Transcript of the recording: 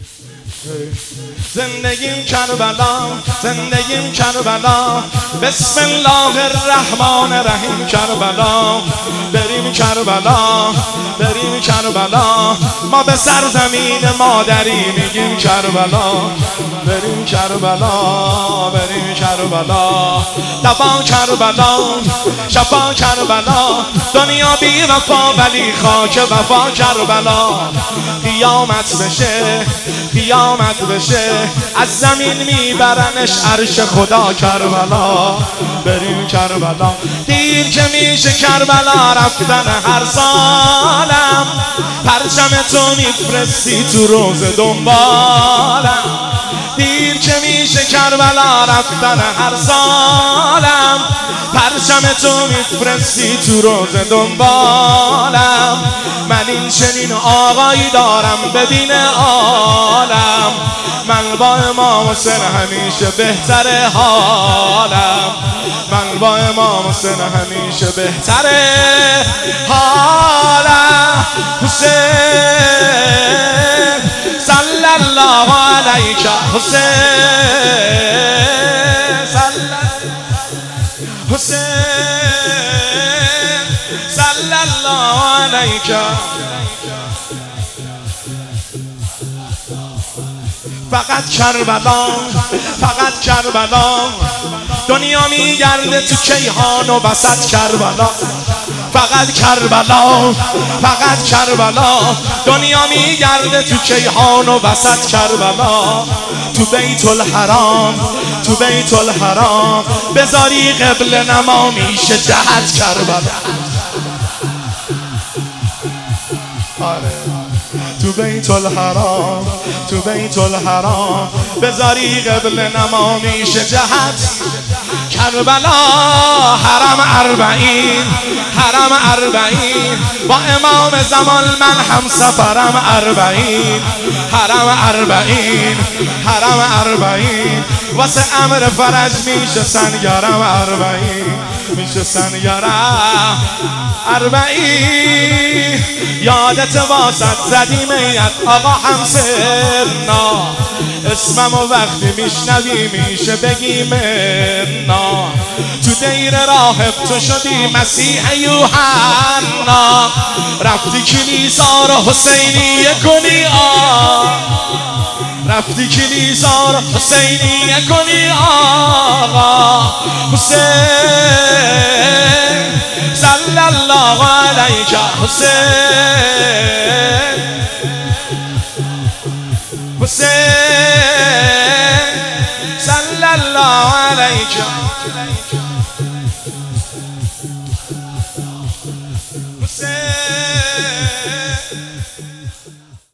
زندگیم کربلا، زندگیم کربلا، بسم الله الرحمن الرحیم کربلا. بریم کربلا، بریم کربلا، ما به سرزمین مادری میگیم کربلا. بریم کربلا، بریم کربلا، دبا کربلا، شفا کربلا، دنیا بی وفا ولی خاک وفا کربلا. قیامت بشه، قیامت بشه، از زمین میبرنش عرش خدا کربلا. بریم کربلا، دیر که میشه کربلا رفتن هر سالم، پرچم تو میفرستی تو روز دنبالم. دیر که میشه کربلا رفتن هر سالم، پرچم تو میفرستی تو روز دنبالم. من این چنین آقایی دارم ببین عالم، من با امام حسین همیشه بهتره حالم، من با امام حسین همیشه بهتره حالم. حسین صلی الله علیک حسین، حسین صلی الله علیک. فقط کربلا، فقط کربلا، دنیا میگرده تو کیهان و وسط کربلا. فقط کربلا، فقط کربلا، دنیا میگرده تو کیهان و وسط کربلا. تو بیت الحرام، تو بیت الحرام، بذاری قبل نما میشه جهت کربلا. تو بیت الحرام، تو بیت الحرام، بذاری قبل نما میشه جهت کربلا. حرم اربعین، حرم اربعین، با امام زمان من هم سفرم اربعین. حرم اربعین، حرم اربعین، واسه امر فرج میشه سنگرم اربعین، میشه سنگرم اربعین. یادت واسط زدیم ایت آقا همسرنا، اسمم و وقتی میشنوی میشه بگی مرنا. تو دیر راهب تو شدی مسیح یوحنا، رفتی کلیسا رو حسینیه کنی رفتی کلیسا رو حسینیه کنی آقا. حسین صلی الله علیک حسین، حسین صلی الله علیک. حسین